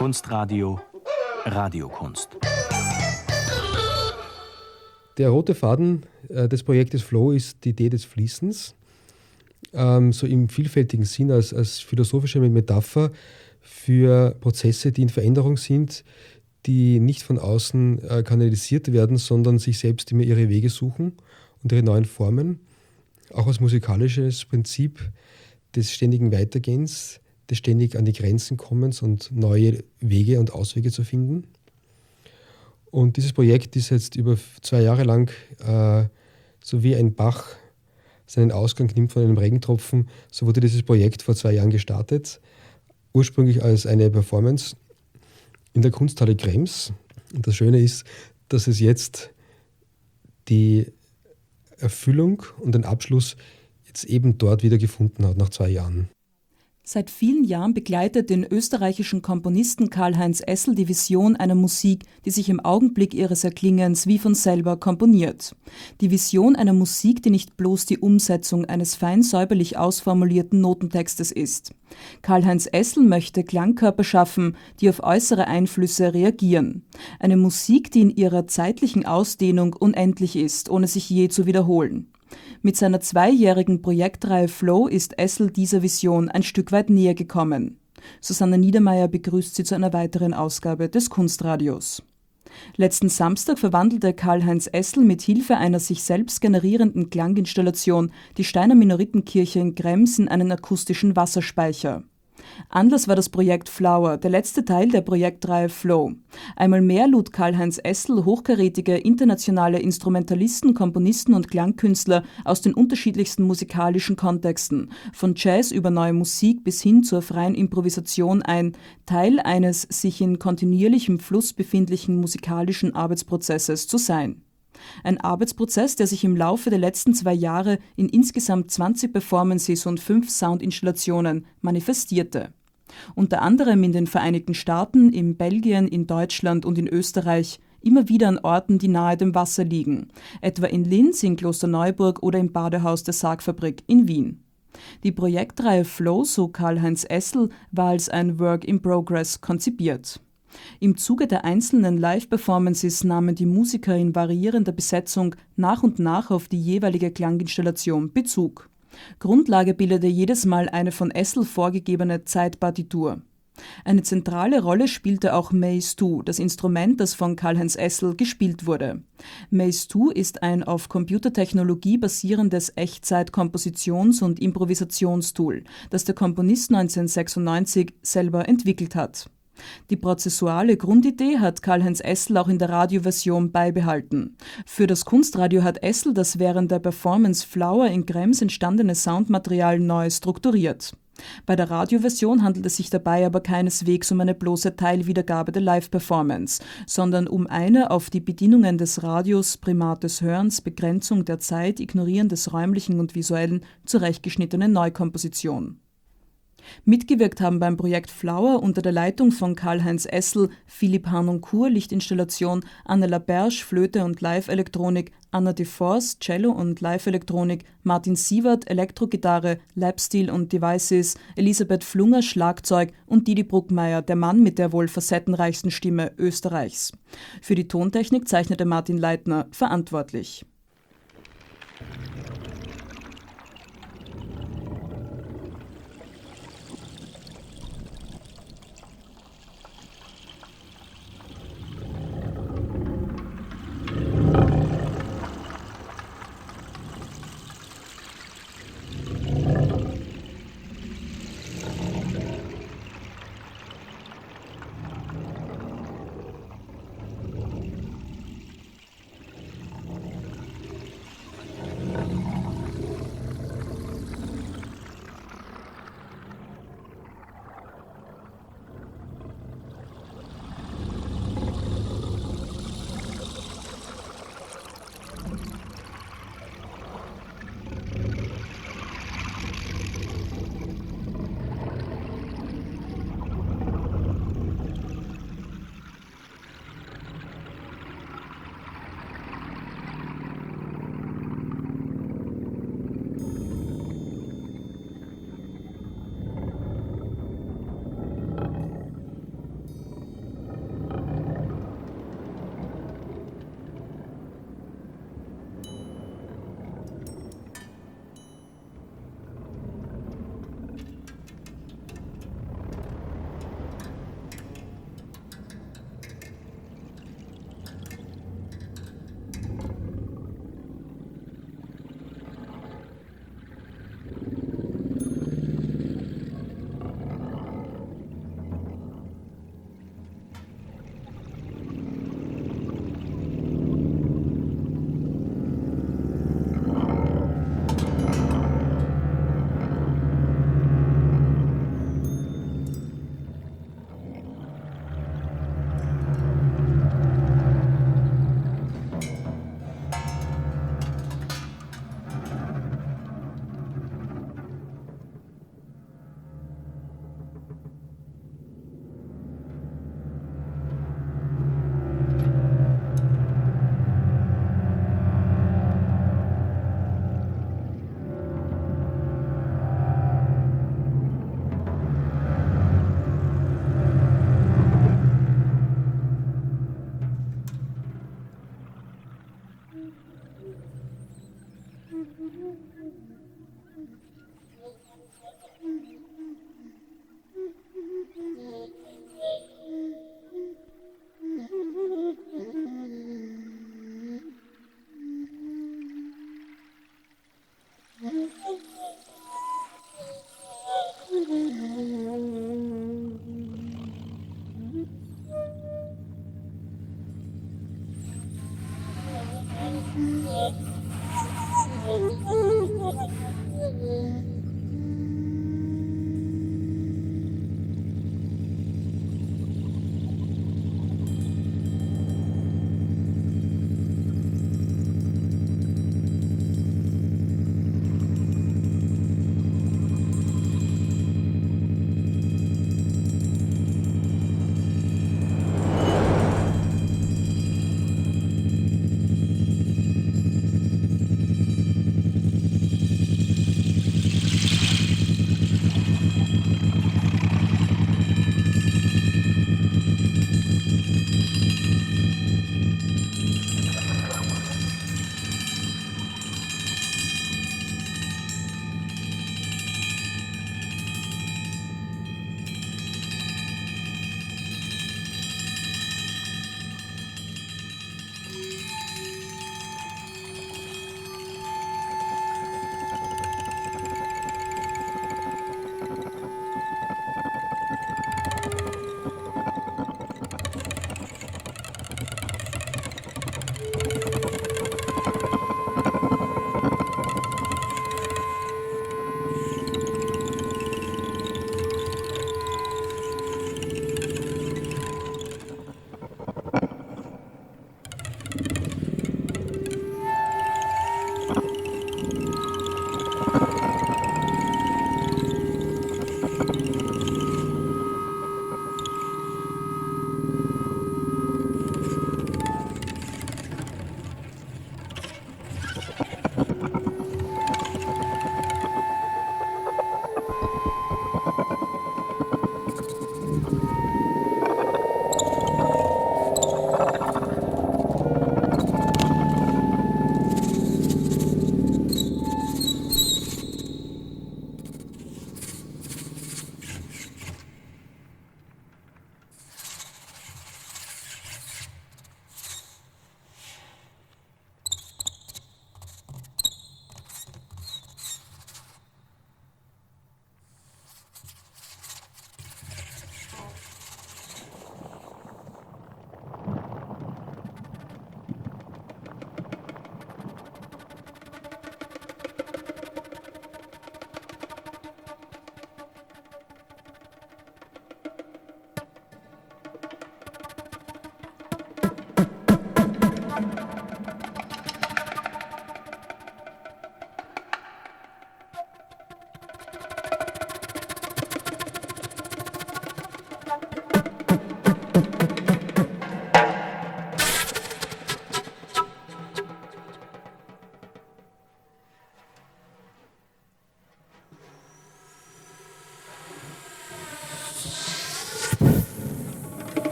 Kunstradio Radiokunst. Der rote Faden des Projektes Flow ist die Idee des Fließens, so im vielfältigen Sinn als philosophische Metapher für Prozesse, die in Veränderung sind, die nicht von außen kanalisiert werden, sondern sich selbst immer ihre Wege suchen und ihre neuen Formen. Auch als musikalisches Prinzip des ständigen Weitergehens, des ständig an die Grenzen kommens und neue Wege und Auswege zu finden. Und dieses Projekt ist jetzt über 2 Jahre lang, so wie ein Bach seinen Ausgang nimmt von einem Regentropfen, so wurde dieses Projekt vor 2 Jahren gestartet. Ursprünglich als eine Performance in der Kunsthalle Krems. Und das Schöne ist, dass es jetzt die Erfüllung und den Abschluss jetzt eben dort wieder gefunden hat, nach 2 Jahren. Seit vielen Jahren begleitet den österreichischen Komponisten Karl-Heinz Essl die Vision einer Musik, die sich im Augenblick ihres Erklingens wie von selber komponiert. Die Vision einer Musik, die nicht bloß die Umsetzung eines fein säuberlich ausformulierten Notentextes ist. Karl-Heinz Essl möchte Klangkörper schaffen, die auf äußere Einflüsse reagieren. Eine Musik, die in ihrer zeitlichen Ausdehnung unendlich ist, ohne sich je zu wiederholen. Mit seiner 2-jährigen Projektreihe Flow ist Essl dieser Vision ein Stück weit näher gekommen. Susanne Niedermeyer begrüßt sie zu einer weiteren Ausgabe des Kunstradios. Letzten Samstag verwandelte Karl-Heinz Essl mit Hilfe einer sich selbst generierenden Klanginstallation die Steiner Minoritenkirche in Krems in einen akustischen Wasserspeicher. Anlass war das Projekt Flower, der letzte Teil der Projektreihe Flow. Einmal mehr lud Karl-Heinz Essl hochkarätige internationale Instrumentalisten, Komponisten und Klangkünstler aus den unterschiedlichsten musikalischen Kontexten, von Jazz über neue Musik bis hin zur freien Improvisation ein, Teil eines sich in kontinuierlichem Fluss befindlichen musikalischen Arbeitsprozesses zu sein. Ein Arbeitsprozess, der sich im Laufe der letzten 2 Jahre in insgesamt 20 Performances und 5 Soundinstallationen manifestierte. Unter anderem in den Vereinigten Staaten, in Belgien, in Deutschland und in Österreich, immer wieder an Orten, die nahe dem Wasser liegen, etwa in Linz, in Klosterneuburg oder im Badehaus der Sargfabrik in Wien. Die Projektreihe Flow, so Karl-Heinz Essl, war als ein Work in Progress konzipiert. Im Zuge der einzelnen Live-Performances nahmen die Musiker in variierender Besetzung nach und nach auf die jeweilige Klanginstallation Bezug. Grundlage bildete jedes Mal eine von Essl vorgegebene Zeitpartitur. Eine zentrale Rolle spielte auch Maze 2, das Instrument, das von Karl-Heinz Essl gespielt wurde. Maze 2 ist ein auf Computertechnologie basierendes Echtzeit-Kompositions- und Improvisationstool, das der Komponist 1996 selber entwickelt hat. Die prozessuale Grundidee hat Karl-Heinz Essl auch in der Radioversion beibehalten. Für das Kunstradio hat Essl das während der Performance Flower in Krems entstandene Soundmaterial neu strukturiert. Bei der Radioversion handelt es sich dabei aber keineswegs um eine bloße Teilwiedergabe der Live-Performance, sondern um eine auf die Bedingungen des Radios, Primat des Hörens, Begrenzung der Zeit, Ignorieren des Räumlichen und Visuellen zurechtgeschnittene Neukomposition. Mitgewirkt haben beim Projekt Flower unter der Leitung von Karl-Heinz Essl, Philipp Harnoncourt, Lichtinstallation, Anne Laberge, Flöte und Live-Elektronik, Anna de Vos, Cello und Live-Elektronik, Martin Sievert, Elektrogitarre, Lapsteel und Devices, Elisabeth Flunger, Schlagzeug und Didi Bruckmeier, der Mann mit der wohl facettenreichsten Stimme Österreichs. Für die Tontechnik zeichnete Martin Leitner verantwortlich.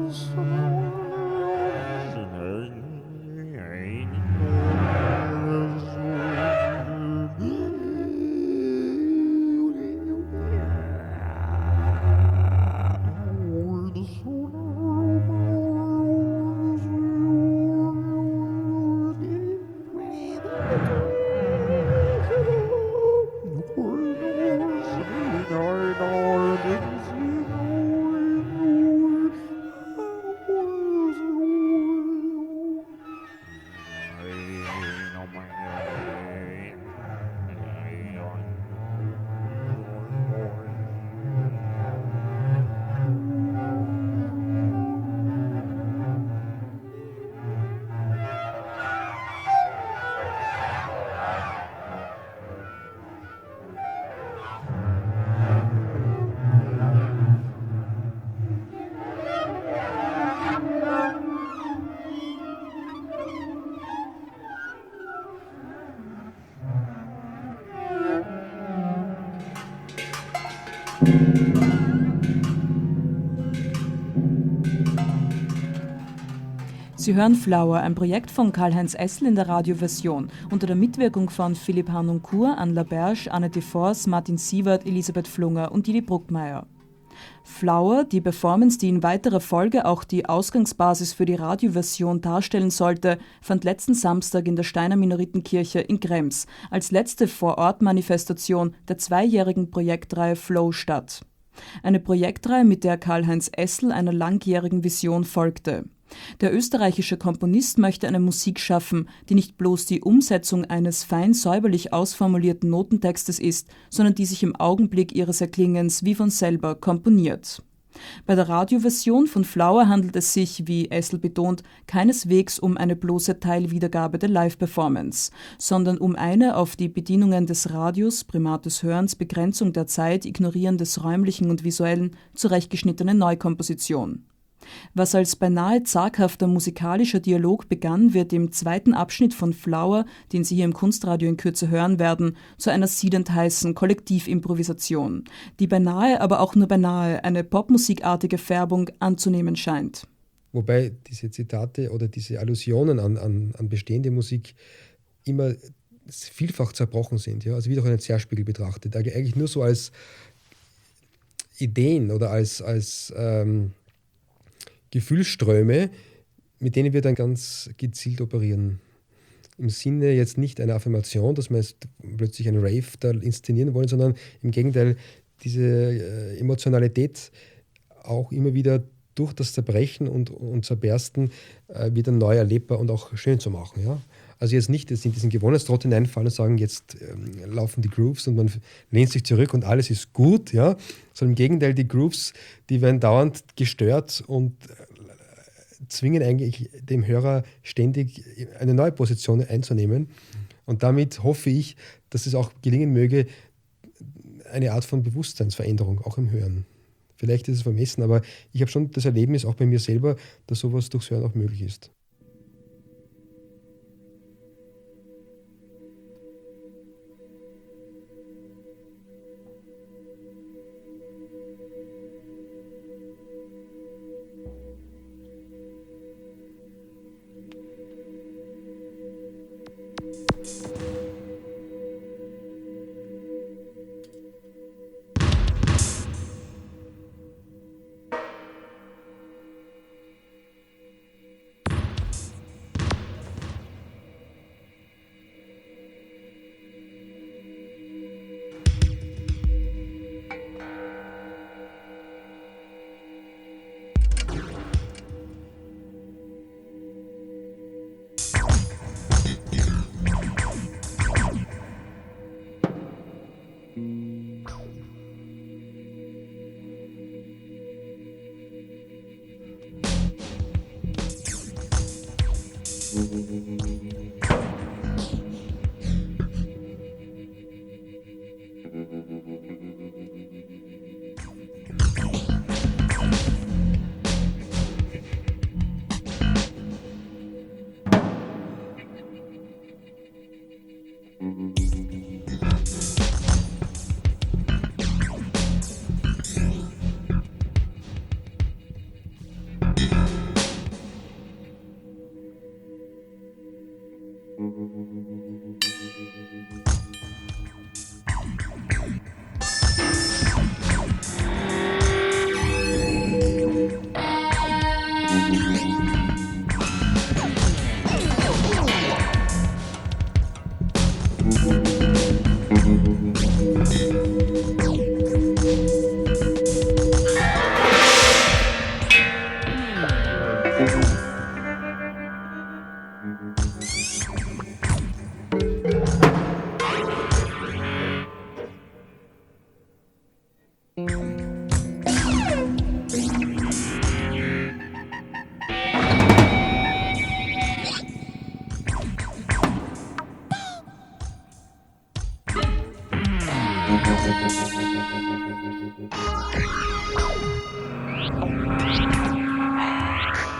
Sie hören Flower, ein Projekt von Karl-Heinz Essl in der Radioversion, unter der Mitwirkung von Philipp Harnoncourt, Anne Laberge, Annette Forst, Martin Sievert, Elisabeth Flunger und Didi Bruckmeier. Flower, die Performance, die in weiterer Folge auch die Ausgangsbasis für die Radioversion darstellen sollte, fand letzten Samstag in der Steiner Minoritenkirche in Krems als letzte Vorortmanifestation der zweijährigen Projektreihe Flow statt. Eine Projektreihe, mit der Karl-Heinz Essl einer langjährigen Vision folgte. Der österreichische Komponist möchte eine Musik schaffen, die nicht bloß die Umsetzung eines fein säuberlich ausformulierten Notentextes ist, sondern die sich im Augenblick ihres Erklingens wie von selber komponiert. Bei der Radioversion von Flower handelt es sich, wie Essl betont, keineswegs um eine bloße Teilwiedergabe der Live-Performance, sondern um eine auf die Bedienungen des Radios, Primat des Hörens, Begrenzung der Zeit, Ignorieren des Räumlichen und Visuellen zurechtgeschnittene Neukomposition. Was als beinahe zaghafter musikalischer Dialog begann, wird im zweiten Abschnitt von Flower, den Sie hier im Kunstradio in Kürze hören werden, zu einer siedend heißen Kollektivimprovisation, die beinahe, aber auch nur beinahe eine popmusikartige Färbung anzunehmen scheint. Wobei diese Zitate oder diese Allusionen an bestehende Musik immer vielfach zerbrochen sind, ja? Also wie durch einen Zerspiegel betrachtet. Eigentlich nur so als Ideen oder als Gefühlsströme, mit denen wir dann ganz gezielt operieren. Im Sinne jetzt nicht einer Affirmation, dass wir jetzt plötzlich einen Rave da inszenieren wollen, sondern im Gegenteil diese Emotionalität auch immer wieder durch das Zerbrechen und Zerbersten wieder neu erlebbar und auch schön zu machen. Ja? Also jetzt nicht in diesen Gewohnheitstrott hineinfallen und sagen, jetzt laufen die Grooves und man lehnt sich zurück und alles ist gut, ja? Sondern im Gegenteil, die Grooves, die werden dauernd gestört und zwingen eigentlich dem Hörer ständig eine neue Position einzunehmen. Und damit hoffe ich, dass es auch gelingen möge, eine Art von Bewusstseinsveränderung auch im Hören. Vielleicht ist es vermessen, aber ich habe schon das Erlebnis auch bei mir selber, dass sowas durchs Hören auch möglich ist.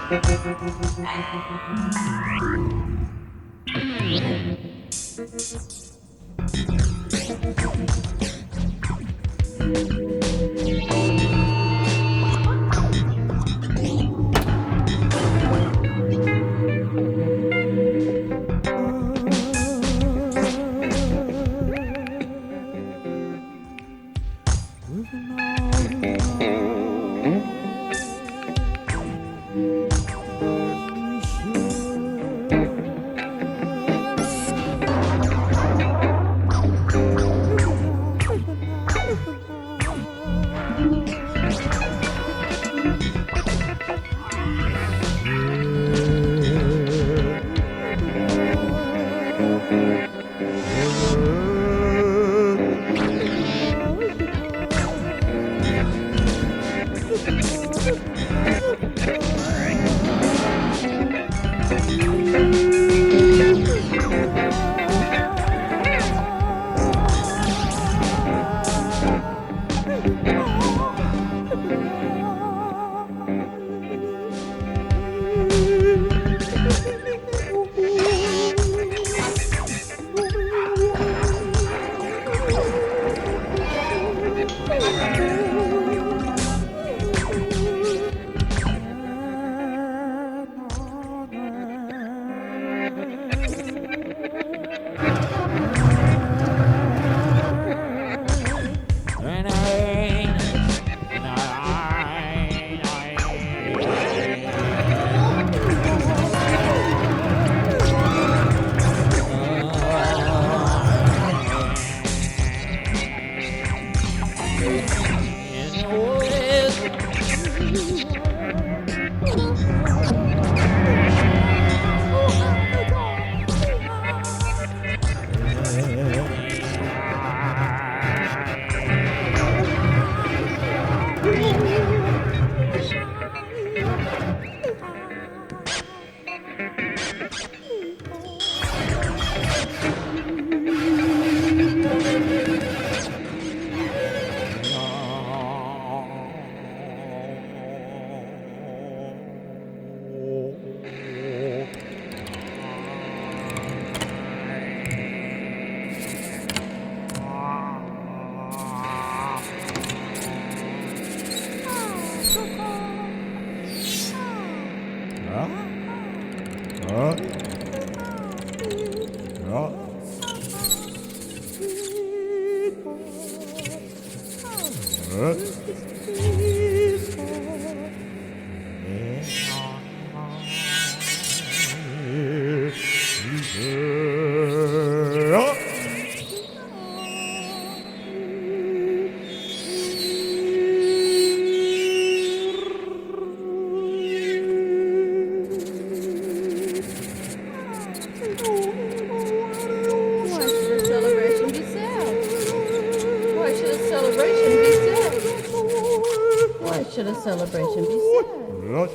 Should a celebration be sad?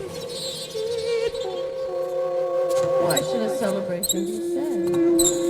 Why should a celebration be sad?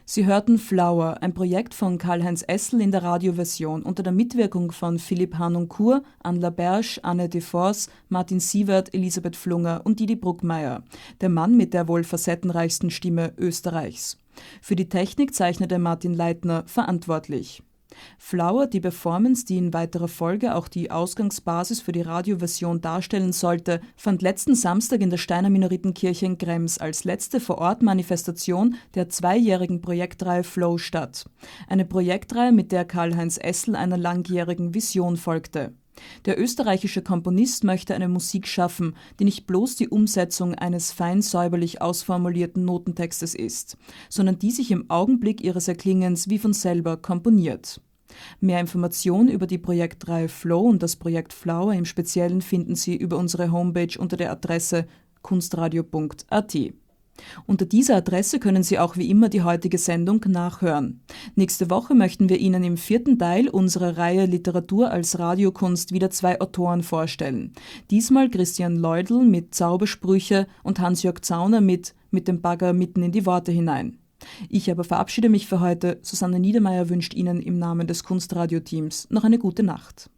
Sie hörten Flower, ein Projekt von Karl-Heinz Essl in der Radioversion unter der Mitwirkung von Philipp Hanoncourt, Anne Laberge, Anne Defors, Martin Sievert, Elisabeth Flunger und Didi Bruckmeier, der Mann mit der wohl facettenreichsten Stimme Österreichs. Für die Technik zeichnete Martin Leitner verantwortlich. Flower, die Performance, die in weiterer Folge auch die Ausgangsbasis für die Radioversion darstellen sollte, fand letzten Samstag in der Steiner Minoritenkirche in Krems als letzte Vor-Ort-Manifestation der 2-jährigen Projektreihe Flow statt. Eine Projektreihe, mit der Karl-Heinz Essl einer langjährigen Vision folgte. Der österreichische Komponist möchte eine Musik schaffen, die nicht bloß die Umsetzung eines fein säuberlich ausformulierten Notentextes ist, sondern die sich im Augenblick ihres Erklingens wie von selber komponiert. Mehr Informationen über die Projektreihe Flow und das Projekt Flower im Speziellen finden Sie über unsere Homepage unter der Adresse kunstradio.at. Unter dieser Adresse können Sie auch wie immer die heutige Sendung nachhören. Nächste Woche möchten wir Ihnen im 4. Teil unserer Reihe Literatur als Radiokunst wieder 2 Autoren vorstellen. Diesmal Christian Leudl mit Zaubersprüche und Hans-Jörg Zauner mit dem Bagger mitten in die Worte hinein. Ich aber verabschiede mich für heute. Susanne Niedermeyer wünscht Ihnen im Namen des Kunstradio-Teams noch eine gute Nacht.